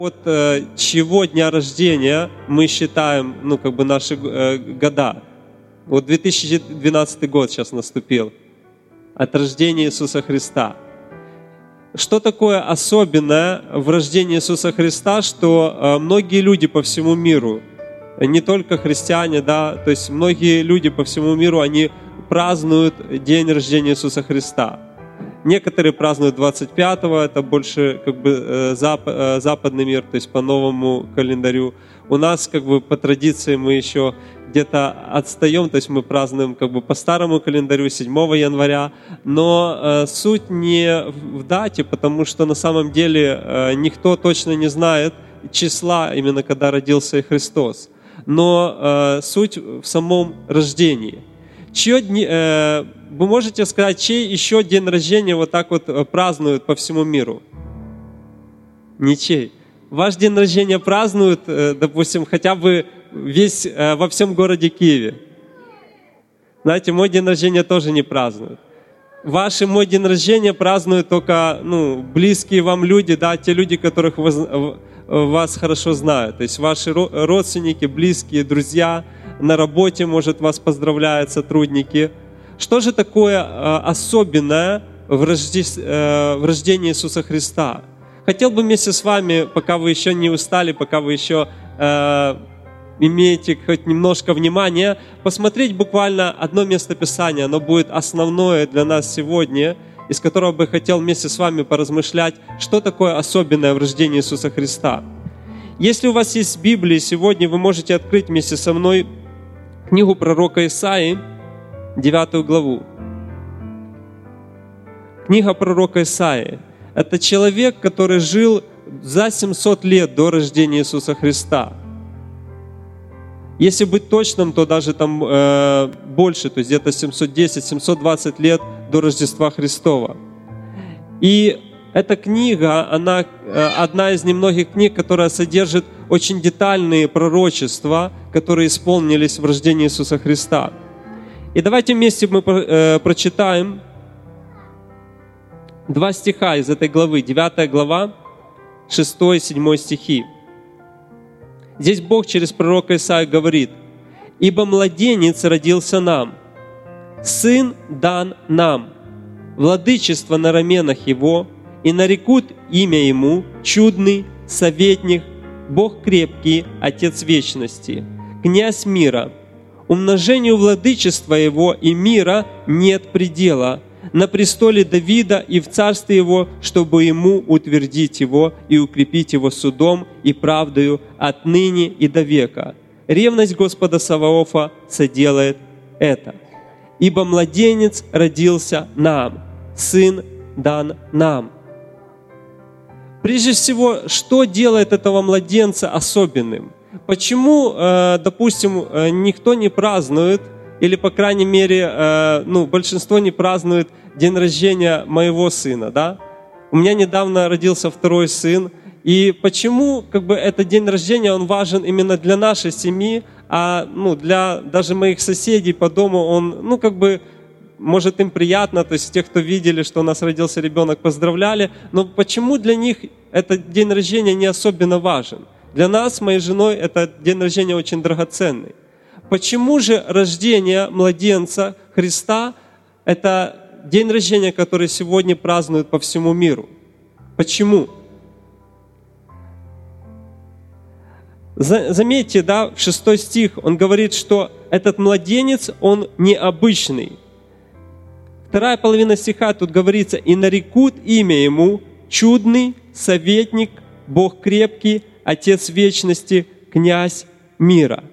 Чего дня рождения мы считаем, наши года. 2012 год сейчас наступил. От рождения Иисуса Христа. Что такое особенное в рождении Иисуса Христа, что многие люди по всему миру, не только христиане, то есть многие люди по всему миру, они празднуют день рождения Иисуса Христа. Некоторые празднуют 25-го, это больше западный мир, то есть по новому календарю. У нас по традиции мы еще где-то отстаем, то есть мы празднуем по старому календарю 7 января, но суть не в дате, потому что на самом деле никто точно не знает числа, именно когда родился Христос. Но суть в самом рождении. Вы можете сказать, чей еще день рождения празднуют по всему миру? Ничей. Ваш день рождения празднуют, допустим, хотя бы во всем городе Киеве. Знаете, мой день рождения тоже не празднуют. Ваш и мой день рождения празднуют только близкие вам люди, те люди, которых вас хорошо знают. То есть ваши родственники, близкие, друзья, на работе, может, вас поздравляют сотрудники. Что же такое особенное в рождении Иисуса Христа? Хотел бы вместе с вами, пока вы еще не устали, пока вы еще имеете хоть немножко внимания, посмотреть буквально одно место Писания. Оно будет основное для нас сегодня, из которого бы хотел вместе с вами поразмышлять, что такое особенное в рождении Иисуса Христа. Если у вас есть Библия, сегодня вы можете открыть вместе со мной книгу пророка Исаии, 9 главу. Книга пророка Исаии. Это человек, который жил за 700 лет до рождения Иисуса Христа. Если быть точным, то даже там больше, то есть где-то 710-720 лет до Рождества Христова. И эта книга, она одна из немногих книг, которая содержит очень детальные пророчества, которые исполнились в рождении Иисуса Христа. И давайте вместе мы прочитаем 2 стиха из этой главы, 9 глава, 6-7 стихи. Здесь Бог через пророка Исаию говорит: «Ибо младенец родился нам, сын дан нам, владычество на раменах его, и нарекут имя ему чудный, советник, Бог крепкий, Отец вечности, князь мира. Умножению владычества его и мира нет предела, на престоле Давида и в царстве его, чтобы ему утвердить его и укрепить его судом и правдою отныне и до века. Ревность Господа Саваофа соделает это. Ибо младенец родился нам, сын дан нам». Прежде всего, что делает этого младенца особенным? Почему, допустим, никто не празднует, или, по крайней мере, большинство не празднует день рождения моего сына, У меня недавно родился второй сын, и почему, этот день рождения, он важен именно для нашей семьи, а, для даже моих соседей по дому, он, может, им приятно, то есть те, кто видели, что у нас родился ребенок, поздравляли, но почему для них этот день рождения не особенно важен? Для нас, с моей женой, этот день рождения очень драгоценный. Почему же рождение младенца Христа – это день рождения, который сегодня празднуют по всему миру? Почему? Заметьте, в 6 стих он говорит, что этот младенец, он необычный. Вторая половина стиха тут говорится: «И нарекут имя ему чудный, советник, Бог крепкий, Отец вечности, князь мира».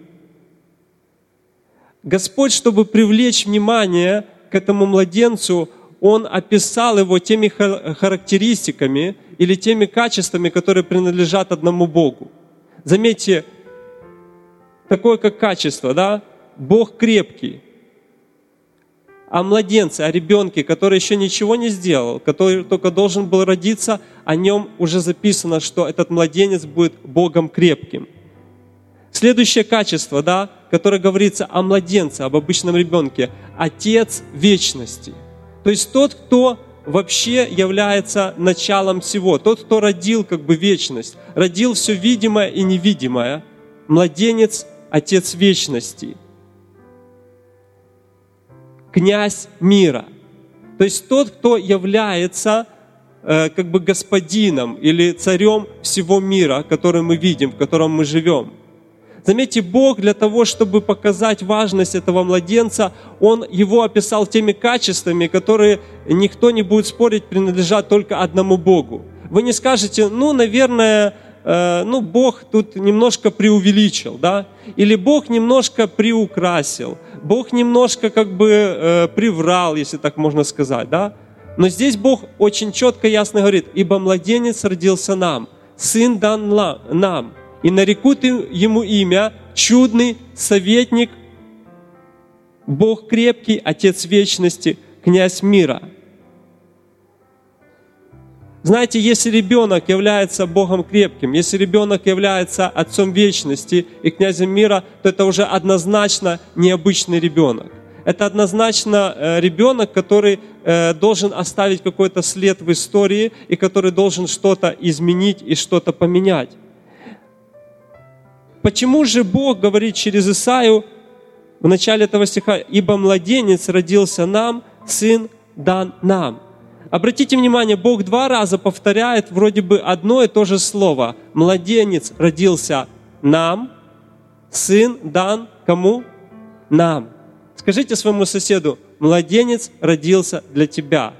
Господь, чтобы привлечь внимание к этому младенцу, Он описал его теми характеристиками или теми качествами, которые принадлежат одному Богу. Заметьте, такое как качество, Бог крепкий. О младенце, о ребенке, который еще ничего не сделал, который только должен был родиться, о нем уже записано, что этот младенец будет Богом крепким. Следующее качество, которое говорится о младенце, об обычном ребенке, Отец вечности. То есть тот, кто вообще является началом всего. Тот, кто родил как бы вечность, родил все видимое и невидимое. Младенец – Отец вечности. Князь мира. То есть тот, кто является как бы господином или царем всего мира, который мы видим, в котором мы живем. Заметьте, Бог для того, чтобы показать важность этого младенца, Он его описал теми качествами, которые, никто не будет спорить, принадлежат только одному Богу. Вы не скажете, наверное, Бог тут немножко преувеличил, да? Или Бог немножко приукрасил, Бог немножко как бы приврал, если так можно сказать, да? Но здесь Бог очень четко и ясно говорит: «Ибо младенец родился нам, сын дан нам, и нарекут ему имя чудный советник, Бог крепкий, Отец вечности, князь мира». Знаете, если ребенок является Богом крепким, если ребенок является Отцом вечности и князем мира, то это уже однозначно необычный ребенок. Это однозначно ребенок, который должен оставить какой-то след в истории и который должен что-то изменить и что-то поменять. Почему же Бог говорит через Исаию в начале этого стиха: «Ибо младенец родился нам, сын дан нам»? Обратите внимание, Бог 2 раза повторяет вроде бы одно и то же слово. Младенец родился нам, сын дан кому? Нам. Скажите своему соседу: младенец родился для тебя.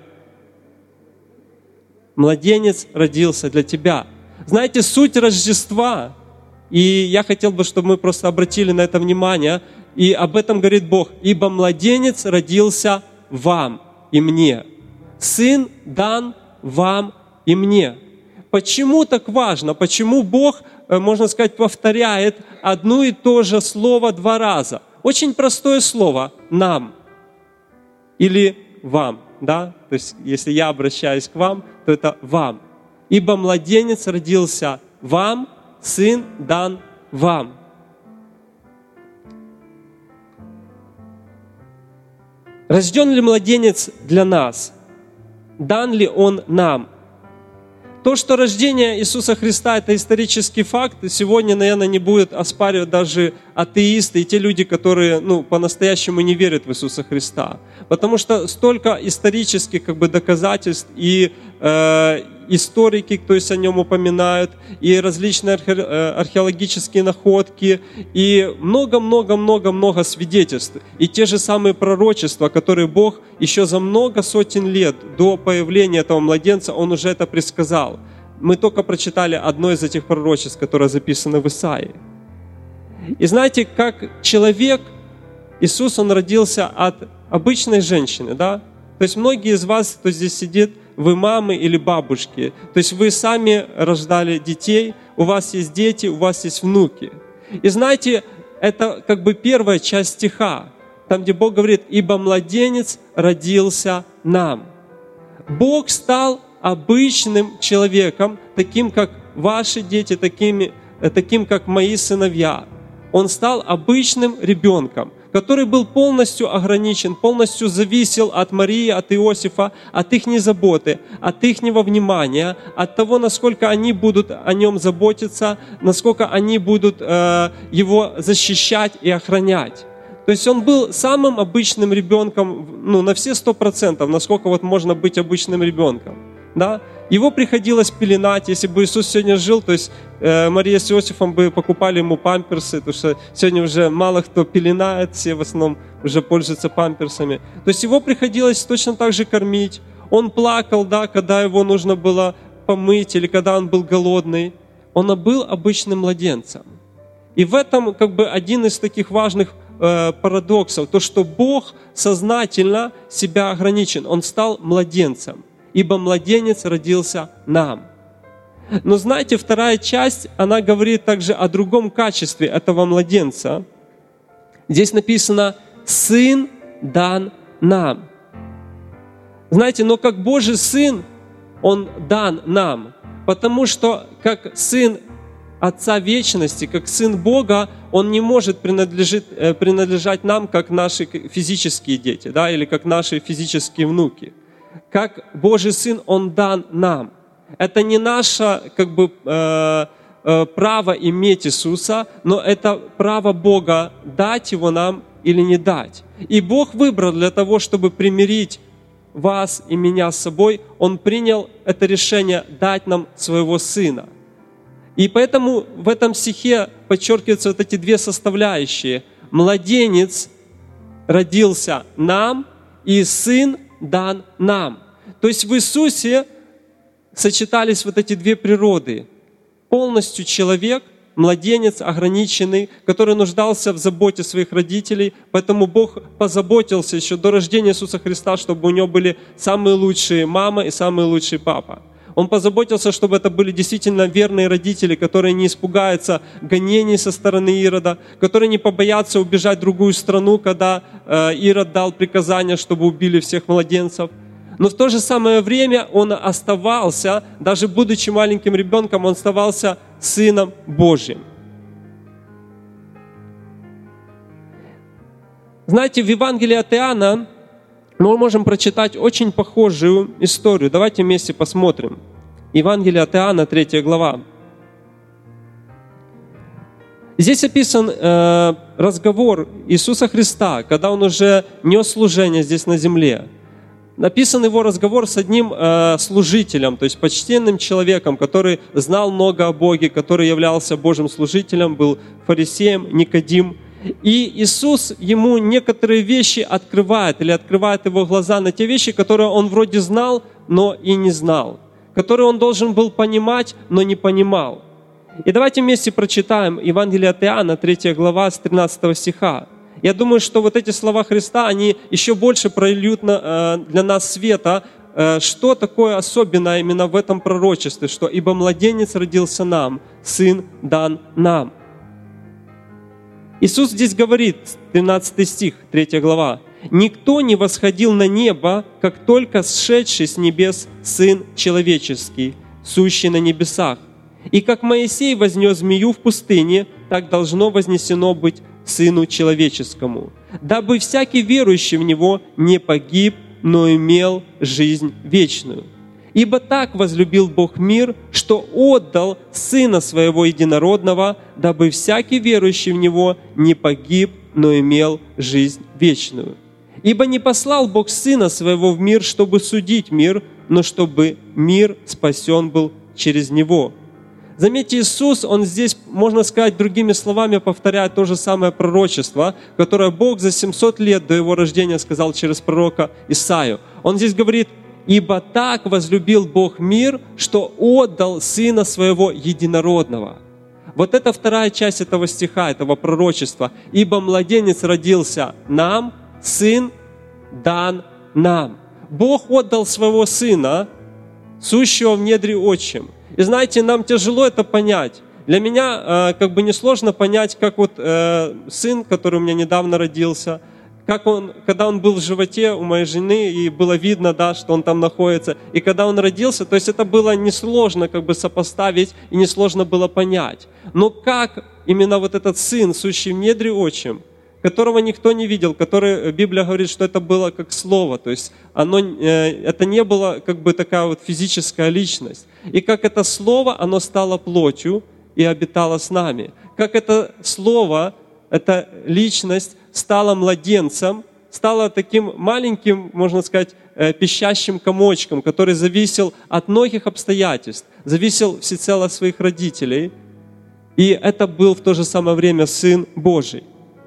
Младенец родился для тебя. Знаете, суть Рождества, и я хотел бы, чтобы мы просто обратили на это внимание, и об этом говорит Бог: «Ибо младенец родился вам и мне». Сын дан вам и мне. Почему так важно? Почему Бог, можно сказать, повторяет одно и то же слово 2 раза? Очень простое слово «нам» или «вам». Да? То есть, если я обращаюсь к вам, то это «вам». «Ибо младенец родился вам, сын дан вам». Рожден ли младенец для нас? Дан ли он нам? То, что рождение Иисуса Христа – это исторический факт, сегодня, наверное, не будут оспаривать даже атеисты и те люди, которые по-настоящему не верят в Иисуса Христа. Потому что столько исторических доказательств и историки, то есть о нем упоминают, и различные археологические находки, и много-много-много-много свидетельств. И те же самые пророчества, которые Бог еще за много сотен лет до появления этого младенца, Он уже это предсказал. Мы только прочитали одно из этих пророчеств, которое записано в Исаии. И знаете, как человек, Иисус, Он родился от обычной женщины, да? То есть многие из вас, кто здесь сидит, вы мамы или бабушки. То есть вы сами рождали детей, у вас есть дети, у вас есть внуки. И знаете, это первая часть стиха, там, где Бог говорит: «Ибо младенец родился нам». Бог стал обычным человеком, таким, как ваши дети, таким, как мои сыновья. Он стал обычным ребенком, который был полностью ограничен, полностью зависел от Марии, от Иосифа, от их заботы, от их внимания, от того, насколько они будут о нем заботиться, насколько они будут его защищать и охранять. То есть он был самым обычным ребенком, на все 100%, насколько можно быть обычным ребенком. Да? Его приходилось пеленать. Если бы Иисус сегодня жил, то есть Мария с Иосифом бы покупали ему памперсы, потому что сегодня уже мало кто пеленает, все в основном уже пользуются памперсами. То есть его приходилось точно так же кормить. Он плакал, да, когда его нужно было помыть или когда он был голодный. Он был обычным младенцем. И в этом один из таких важных парадоксов, то, что Бог сознательно себя ограничен. Он стал младенцем. «Ибо младенец родился нам». Но знаете, 2 часть, она говорит также о другом качестве этого младенца. Здесь написано: «Сын дан нам». Знаете, но как Божий Сын, Он дан нам, потому что как Сын Отца Вечности, как Сын Бога, Он не может принадлежать нам, как наши физические дети, да, или как наши физические внуки. как Божий Сын, Он дан нам. Это не наше право иметь Иисуса, но это право Бога дать Его нам или не дать. И Бог выбрал для того, чтобы примирить вас и меня с собой, Он принял это решение дать нам Своего Сына. И поэтому в этом стихе подчеркиваются вот эти две составляющие. Младенец родился нам, и Сын дан нам. То есть в Иисусе сочетались вот эти две природы. Полностью человек, младенец ограниченный, который нуждался в заботе своих родителей, поэтому Бог позаботился еще до рождения Иисуса Христа, чтобы у него были самые лучшие мама и самый лучший папа. Он позаботился, чтобы это были действительно верные родители, которые не испугаются гонений со стороны Ирода, которые не побоятся убежать в другую страну, когда Ирод дал приказание, чтобы убили всех младенцев. Но в то же самое время он оставался, даже будучи маленьким ребенком, он оставался Сыном Божьим. Знаете, в Евангелии от Иоанна мы можем прочитать очень похожую историю. Давайте вместе посмотрим. Евангелие от Иоанна, 3 глава. Здесь описан разговор Иисуса Христа, когда Он уже нес служение здесь на земле. Написан его разговор с одним служителем, то есть почтенным человеком, который знал много о Боге, который являлся Божьим служителем, был фарисеем, Никодим. И Иисус ему некоторые вещи открывает, или открывает его глаза на те вещи, которые он вроде знал, но и не знал, которые он должен был понимать, но не понимал. И давайте вместе прочитаем Евангелие от Иоанна, 3 глава, с 13 стиха. Я думаю, что вот эти слова Христа, они еще больше прольют для нас света, что такое особенное именно в этом пророчестве, что «Ибо младенец родился нам, Сын дан нам». Иисус здесь говорит, 13 стих, 3 глава, «Никто не восходил на небо, как только сшедший с небес Сын Человеческий, сущий на небесах. И как Моисей вознес змею в пустыне, так должно вознесено быть Сыну Человеческому, дабы всякий верующий в Него не погиб, но имел жизнь вечную. Ибо так возлюбил Бог мир, что отдал Сына Своего Единородного, дабы всякий верующий в Него не погиб, но имел жизнь вечную. Ибо не послал Бог Сына Своего в мир, чтобы судить мир, но чтобы мир спасен был через Него». Заметьте, Иисус, Он здесь, можно сказать, другими словами повторяет то же самое пророчество, которое Бог за 700 лет до Его рождения сказал через пророка Исаию. Он здесь говорит: «Ибо так возлюбил Бог мир, что отдал Сына Своего Единородного». Вот это вторая часть этого стиха, этого пророчества. «Ибо младенец родился нам, Сын дан нам». Бог отдал Своего Сына, сущего в недре отчим. И знаете, нам тяжело это понять. Для меня несложно понять, как сын, который у меня недавно родился, когда он был в животе у моей жены, и было видно, что он там находится, и когда он родился, то есть это было несложно сопоставить, и несложно было понять. Но как именно вот этот сын, сущий в недре отчим, которого никто не видел, который, Библия говорит, что это было как слово, то есть это не было такая физическая личность. И как это слово, оно стало плотью и обитало с нами. Как это слово, эта личность стала младенцем, стала таким маленьким, можно сказать, пищащим комочком, который зависел от многих обстоятельств, зависел всецело от своих родителей. И это был в то же самое время Сын Божий.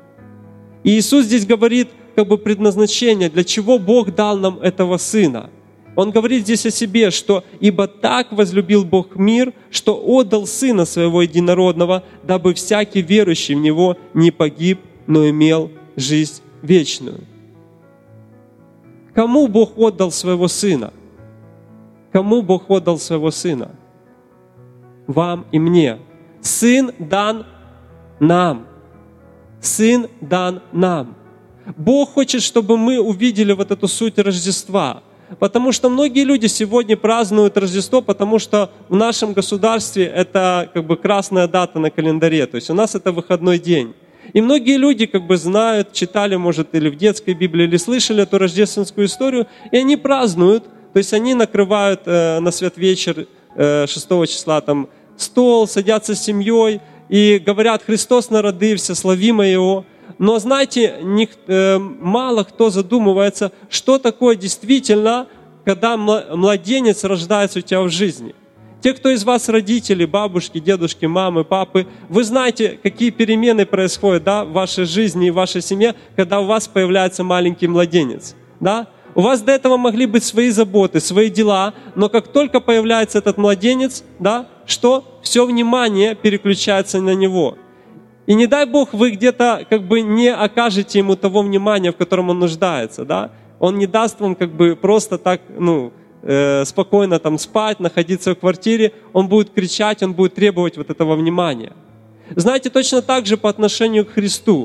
И Иисус здесь говорит предназначение, для чего Бог дал нам этого Сына. Он говорит здесь о себе, что «Ибо так возлюбил Бог мир, что отдал Сына Своего Единородного, дабы всякий верующий в Него не погиб, но имел жизнь вечную». Кому Бог отдал Своего Сына? Кому Бог отдал Своего Сына? Вам и мне. Сын дан нам. Сын дан нам. Бог хочет, чтобы мы увидели вот эту суть Рождества. Потому что многие люди сегодня празднуют Рождество, потому что в нашем государстве это красная дата на календаре. То есть у нас это выходной день. И многие люди как бы знают, читали, может, или в детской Библии, или слышали эту рождественскую историю, и они празднуют, то есть они накрывают на святвечер 6 числа там стол, садятся с семьей и говорят: «Христос народився, славимо Его». Но знаете, мало кто задумывается, что такое действительно, когда младенец рождается у тебя в жизни. Те, кто из вас родители, бабушки, дедушки, мамы, папы, вы знаете, какие перемены происходят, да, в вашей жизни и в вашей семье, когда у вас появляется маленький младенец. Да? У вас до этого могли быть свои заботы, свои дела, но как только появляется этот младенец, да, что? Все внимание переключается на него. И не дай Бог, вы где-то как бы не окажете ему того внимания, в котором он нуждается. Да? Он не даст вам как бы просто так, спокойно там спать, находиться в квартире. Он будет кричать, он будет требовать вот этого внимания. Знаете, точно так же по отношению к Христу.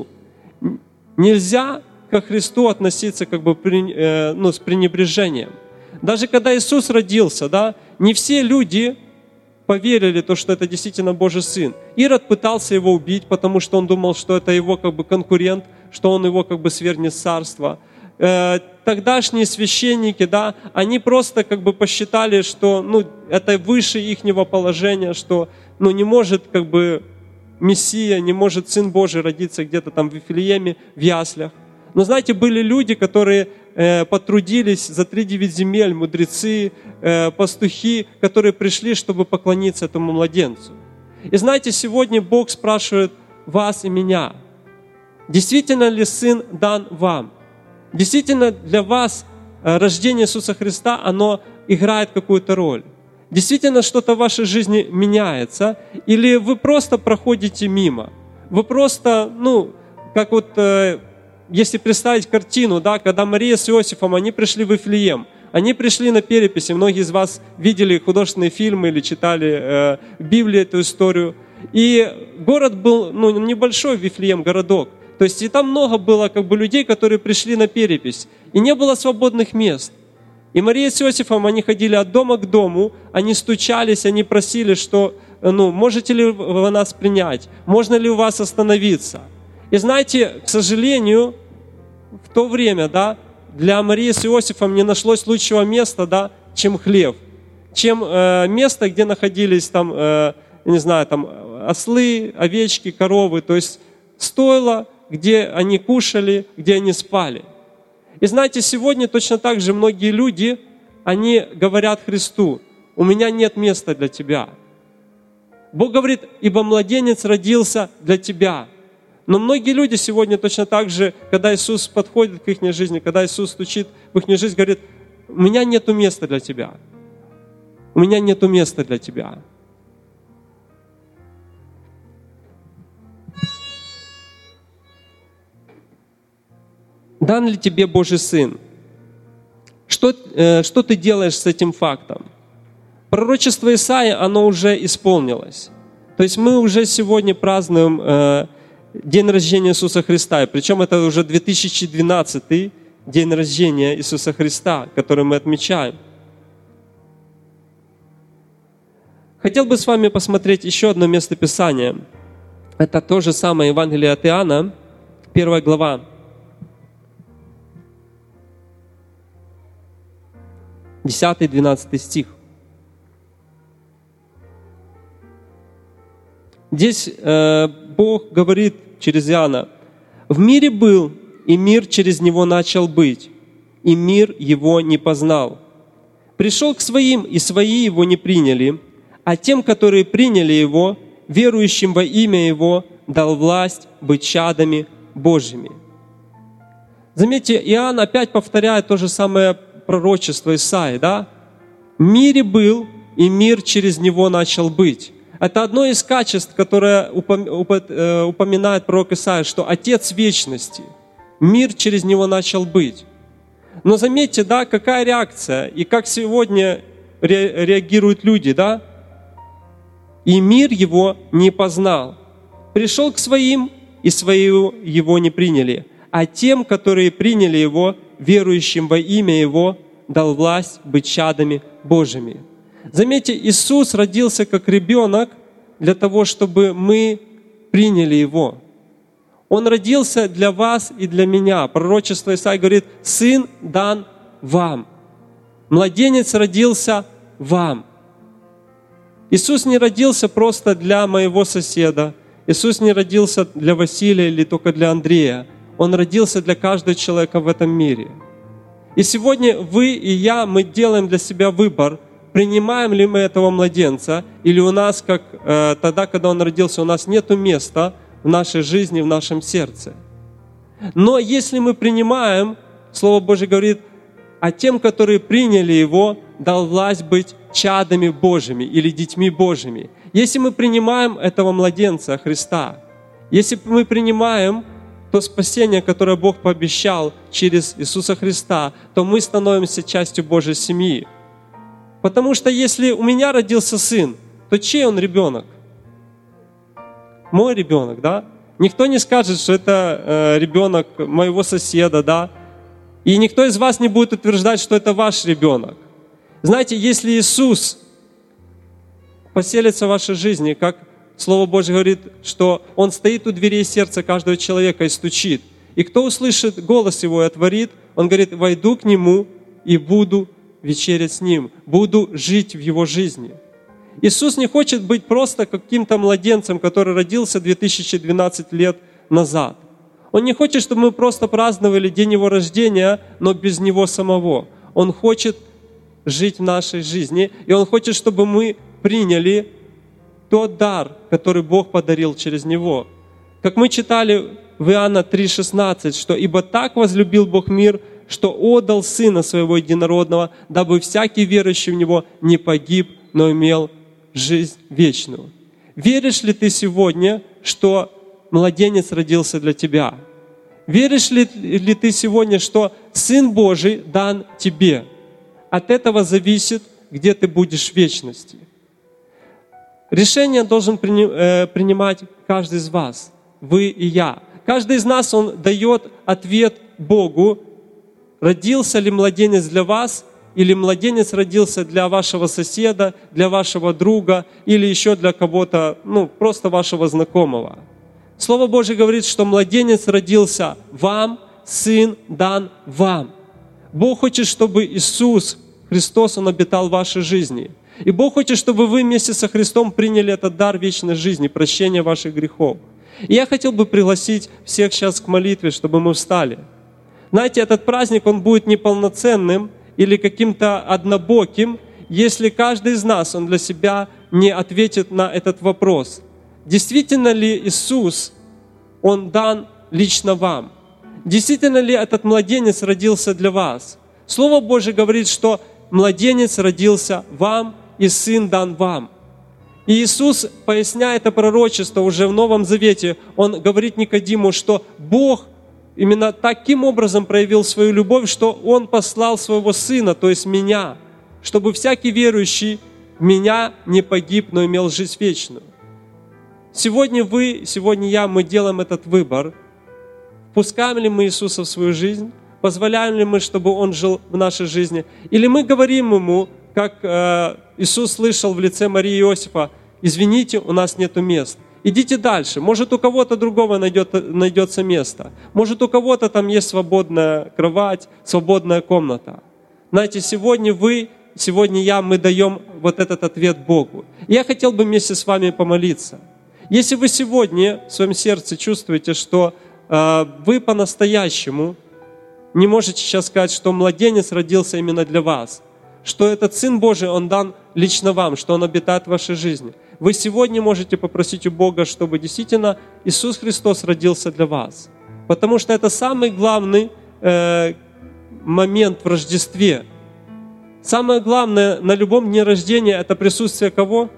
Нельзя ко Христу относиться как бы с пренебрежением. Даже когда Иисус родился, да, не все люди поверили, что это действительно Божий Сын. Ирод пытался его убить, потому что он думал, что это его как бы конкурент, что он его как бы свергнет с царства. Тогдашние священники, да, они просто как бы посчитали, что это выше ихнего положения, что не может как бы Мессия, не может Сын Божий родиться где-то там в Вифлееме, в яслях. Но знаете, были люди, которые потрудились за 3-9 земель, мудрецы, пастухи, которые пришли, чтобы поклониться этому младенцу. И знаете, сегодня Бог спрашивает вас и меня: действительно ли Сын дан вам? Действительно для вас рождение Иисуса Христа, оно играет какую-то роль? Действительно что-то в вашей жизни меняется? Или вы просто проходите мимо? Вы просто, как вот, если представить картину, да, когда Мария с Иосифом, они пришли в Вифлеем, они пришли на переписи, многие из вас видели художественные фильмы или читали в Библии эту историю. И город был, небольшой Вифлеем, городок. То есть и там много было как бы людей, которые пришли на перепись. И не было свободных мест. И Мария с Иосифом, они ходили от дома к дому, они стучались, они просили, что, можете ли вы нас принять? Можно ли у вас остановиться? И знаете, к сожалению, в то время, да, для Марии с Иосифом не нашлось лучшего места, да, чем хлев, чем место, где находились там, ослы, овечки, коровы, то есть стойло, где они кушали, где они спали. И знаете, сегодня точно так же многие люди, они говорят Христу: «У меня нет места для тебя». Бог говорит: «Ибо младенец родился для тебя». Но многие люди сегодня точно так же, когда Иисус подходит к их жизни, когда Иисус стучит в их жизнь, говорит: «У меня нету места для тебя. У меня нету места для тебя». Дан ли тебе Божий Сын? Что ты делаешь с этим фактом? Пророчество Исаии, оно уже исполнилось. То есть мы уже сегодня празднуем день рождения Иисуса Христа. И причем это уже 2012 день рождения Иисуса Христа, который мы отмечаем. Хотел бы с вами посмотреть еще одно местописание. Это то же самое Евангелие от Иоанна, 1 глава. 10-12 стих. Здесь Бог говорит через Иоанна: «В мире был, и мир через него начал быть, и мир его не познал. Пришел к своим, и свои его не приняли, а тем, которые приняли его, верующим во имя его, дал власть быть чадами Божьими». Заметьте, Иоанн опять повторяет то же самое пророчество Исаии, да? В мире был, и мир через него начал быть. Это одно из качеств, которое упоминает пророк Исаия, что Отец вечности, мир через него начал быть. Но заметьте, да, какая реакция, и как сегодня реагируют люди, да? «И мир его не познал. Пришел к своим, и свои его не приняли. А тем, которые приняли его, верующим во имя его, дал власть быть чадами Божьими». Заметьте, Иисус родился как ребенок для того, чтобы мы приняли Его. Он родился для вас и для меня. Пророчество Исаии говорит: «Сын дан вам». Младенец родился вам. Иисус не родился просто для моего соседа. Иисус не родился для Василия или только для Андрея. Он родился для каждого человека в этом мире. И сегодня вы и я, мы делаем для себя выбор, принимаем ли мы этого младенца, или у нас, как тогда, когда он родился, у нас нет места в нашей жизни, в нашем сердце. Но если мы принимаем, Слово Божье говорит: «А тем, которые приняли Его, дал власть быть чадами Божьими» или детьми Божьими. Если мы принимаем этого младенца Христа, если мы принимаем то спасение, которое Бог пообещал через Иисуса Христа, то мы становимся частью Божьей семьи. Потому что если у меня родился сын, то чей он ребенок? Мой ребенок, да? Никто не скажет, что это ребенок моего соседа, да? И никто из вас не будет утверждать, что это ваш ребенок. Знаете, если Иисус поселится в вашей жизни, как Слово Божье говорит, что Он стоит у дверей сердца каждого человека и стучит. И кто услышит голос Его и отворит, Он говорит: «Войду к Нему и буду вечерять с Ним, буду жить в Его жизни». Иисус не хочет быть просто каким-то младенцем, который родился 2012 лет назад. Он не хочет, чтобы мы просто праздновали день Его рождения, но без Него самого. Он хочет жить в нашей жизни, и Он хочет, чтобы мы приняли тот дар, который Бог подарил через Него. Как мы читали в Иоанна 3,16, что «Ибо так возлюбил Бог мир, что отдал Сына Своего Единородного, дабы всякий верующий в Него не погиб, но имел жизнь вечную». Веришь ли ты сегодня, что младенец родился для тебя? Веришь ли ты сегодня, что Сын Божий дан тебе? От этого зависит, где ты будешь в вечности. Решение должен принимать каждый из вас, вы и я. Каждый из нас, он дает ответ Богу: родился ли младенец для вас, или младенец родился для вашего соседа, для вашего друга, или еще для кого-то, просто вашего знакомого. Слово Божье говорит, что младенец родился вам, Сын дан вам. Бог хочет, чтобы Иисус Христос, Он обитал в вашей жизни. И Бог хочет, чтобы вы вместе со Христом приняли этот дар вечной жизни, прощения ваших грехов. И я хотел бы пригласить всех сейчас к молитве, чтобы мы встали. Знаете, этот праздник, он будет неполноценным или каким-то однобоким, если каждый из нас, он для себя не ответит на этот вопрос. Действительно ли Иисус, Он дан лично вам? Действительно ли этот младенец родился для вас? Слово Божье говорит, что младенец родился вам, и Сын дан вам. И Иисус, поясняя это пророчество уже в Новом Завете, Он говорит Никодиму, что Бог именно таким образом проявил свою любовь, что Он послал Своего Сына, то есть меня, чтобы всякий верующий в Меня не погиб, но имел жизнь вечную. Сегодня вы, сегодня я, мы делаем этот выбор. Впускаем ли мы Иисуса в свою жизнь? Позволяем ли мы, чтобы Он жил в нашей жизни? Или мы говорим Ему, как Иисус слышал в лице Марии и Иосифа: «Извините, у нас нету мест. Идите дальше. Может, у кого-то другого найдется место. Может, у кого-то там есть свободная кровать, свободная комната». Знаете, сегодня вы, сегодня я, мы даем вот этот ответ Богу. И я хотел бы вместе с вами помолиться. Если вы сегодня в своем сердце чувствуете, что вы по-настоящему не можете сейчас сказать, что младенец родился именно для вас, что этот Сын Божий, Он дан лично вам, что Он обитает в вашей жизни, вы сегодня можете попросить у Бога, чтобы действительно Иисус Христос родился для вас. Потому что это самый главный момент в Рождестве. Самое главное на любом дне рождения – это присутствие кого?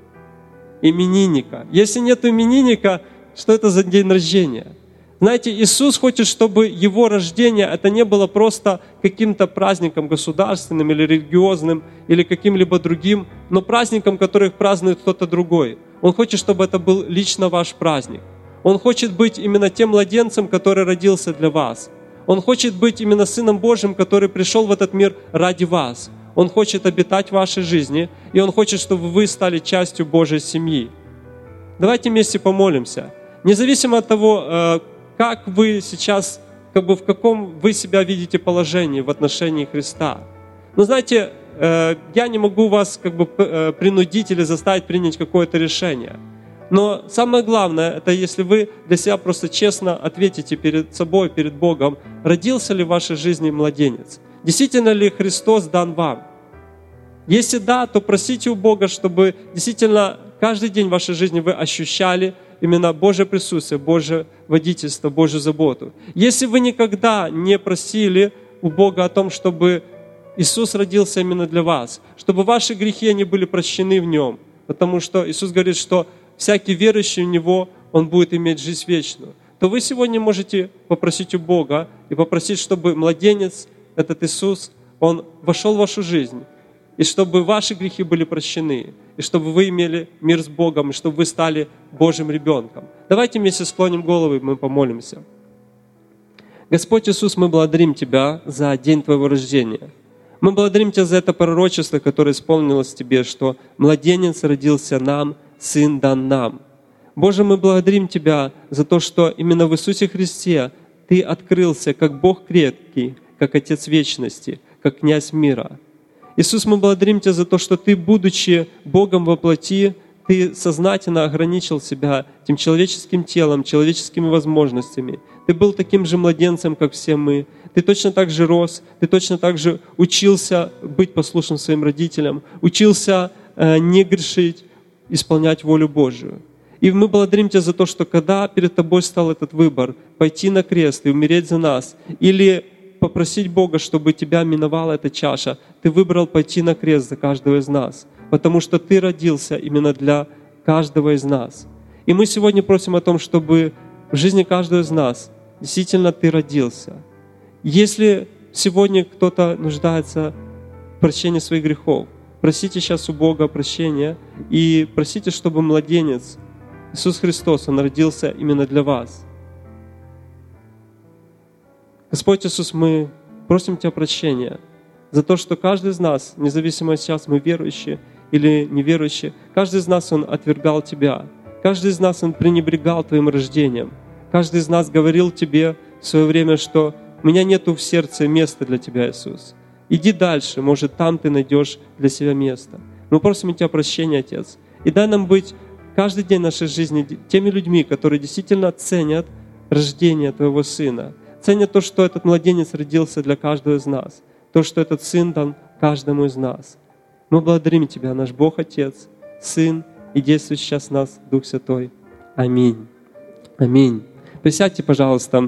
Именинника. Если нет именинника, что это за день рождения? Знаете, Иисус хочет, чтобы Его рождение, это не было просто каким-то праздником государственным или религиозным, или каким-либо другим, но праздником, который празднует кто-то другой. Он хочет, чтобы это был лично ваш праздник. Он хочет быть именно тем младенцем, который родился для вас. Он хочет быть именно Сыном Божьим, который пришел в этот мир ради вас. Он хочет обитать в вашей жизни, и Он хочет, чтобы вы стали частью Божьей семьи. Давайте вместе помолимся. Независимо от того, как вы сейчас, в каком вы себя видите положении в отношении Христа. Но знаете, я не могу вас принудить или заставить принять какое-то решение. Но самое главное, это если вы для себя просто честно ответите перед собой, перед Богом, родился ли в вашей жизни младенец? Действительно ли Христос дан вам? Если да, то просите у Бога, чтобы действительно каждый день в вашей жизни вы ощущали именно Божье присутствие, Божье водительство, Божью заботу. Если вы никогда не просили у Бога о том, чтобы Иисус родился именно для вас, чтобы ваши грехи они были прощены в Нем, потому что Иисус говорит, что всякий верующий в Него, он будет иметь жизнь вечную, то вы сегодня можете попросить у Бога и попросить, чтобы младенец, этот Иисус, Он вошел в вашу жизнь, и чтобы ваши грехи были прощены, и чтобы вы имели мир с Богом, и чтобы вы стали Божьим ребенком. Давайте вместе склоним головы, и мы помолимся. Господь Иисус, мы благодарим Тебя за день Твоего рождения. Мы благодарим Тебя за это пророчество, которое исполнилось в Тебе, что младенец родился нам, Сын дан нам. Боже, мы благодарим Тебя за то, что именно в Иисусе Христе Ты открылся как Бог крепкий, как Отец вечности, как Князь мира. Иисус, мы благодарим Тебя за то, что Ты, будучи Богом во плоти, Ты сознательно ограничил себя этим человеческим телом, человеческими возможностями. Ты был таким же младенцем, как все мы. Ты точно так же рос, Ты точно так же учился быть послушным своим родителям, учился не грешить, исполнять волю Божию. И мы благодарим Тебя за то, что когда перед Тобой стал этот выбор, пойти на крест и умереть за нас, или попросить Бога, чтобы Тебя миновала эта чаша, Ты выбрал пойти на крест за каждого из нас, потому что Ты родился именно для каждого из нас. И мы сегодня просим о том, чтобы в жизни каждого из нас действительно Ты родился. Если сегодня кто-то нуждается в прощении своих грехов, просите сейчас у Бога прощения и просите, чтобы младенец, Иисус Христос, Он родился именно для вас. Господь Иисус, мы просим Тебя прощения за то, что каждый из нас, независимо сейчас мы верующие или неверующие, каждый из нас, он отвергал Тебя. Каждый из нас, он пренебрегал Твоим рождением. Каждый из нас говорил Тебе в свое время, что у меня нету в сердце места для Тебя, Иисус. Иди дальше, может, там Ты найдешь для себя место. Мы просим у Тебя прощения, Отец. И дай нам быть каждый день нашей жизни теми людьми, которые действительно ценят рождение Твоего Сына, ценят то, что этот младенец родился для каждого из нас, то, что этот Сын дан каждому из нас. Мы благодарим Тебя, наш Бог Отец, Сын и действует сейчас в нас Дух Святой. Аминь. Аминь. Присядьте, пожалуйста.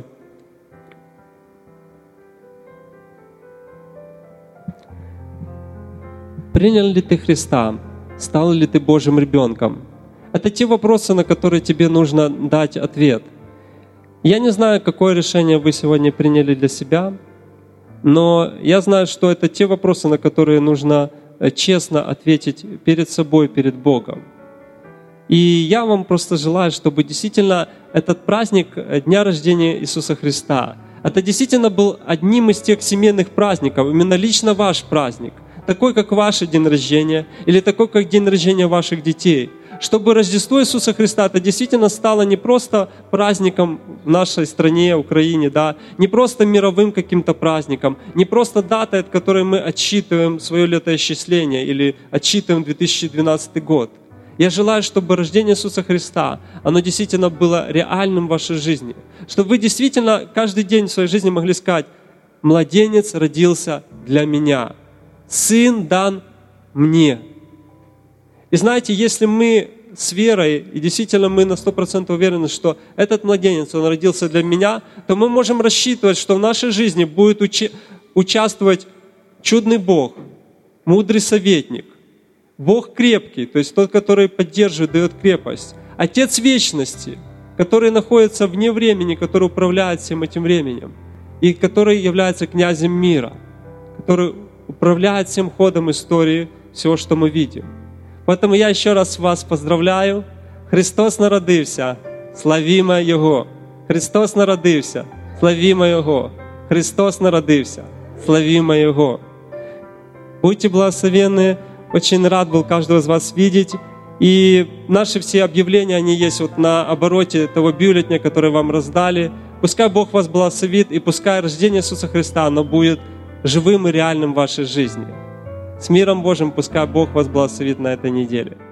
Принял ли ты Христа? Стал ли ты Божьим ребенком? Это те вопросы, на которые тебе нужно дать ответ. Я не знаю, какое решение вы сегодня приняли для себя, но я знаю, что это те вопросы, на которые нужно честно ответить перед собой, перед Богом. И я вам просто желаю, чтобы действительно этот праздник Дня рождения Иисуса Христа, это действительно был одним из тех семейных праздников, именно лично ваш праздник, такой, как ваш день рождения, или такой, как день рождения ваших детей. Чтобы Рождество Иисуса Христа это действительно стало не просто праздником в нашей стране, Украине, да, не просто мировым каким-то праздником, не просто датой, от которой мы отсчитываем свое летоисчисление или отсчитываем 2012 год. Я желаю, чтобы рождение Иисуса Христа, оно действительно было реальным в вашей жизни. Чтобы вы действительно каждый день в своей жизни могли сказать: «Младенец родился для меня, Сын дан мне». И знаете, если мы с верой, и действительно мы на 100% уверены, что этот младенец, он родился для меня, то мы можем рассчитывать, что в нашей жизни будет участвовать чудный Бог, мудрый советник, Бог крепкий, то есть тот, который поддерживает, дает крепость, Отец вечности, который находится вне времени, который управляет всем этим временем, и который является князем мира, который управляет всем ходом истории, всего, что мы видим. Поэтому я еще раз вас поздравляю. Христос народився, славімо Його. Христос народився, славімо Його. Христос народився, славімо Його. Будьте благословенны. Очень рад был каждого из вас видеть. И наши все объявления, они есть вот на обороте того бюллетня, который вам раздали. Пускай Бог вас благословит, и пускай рождение Иисуса Христа, оно будет живым и реальным в вашей жизни. С миром Божьим пускай Бог вас благословит на этой неделе.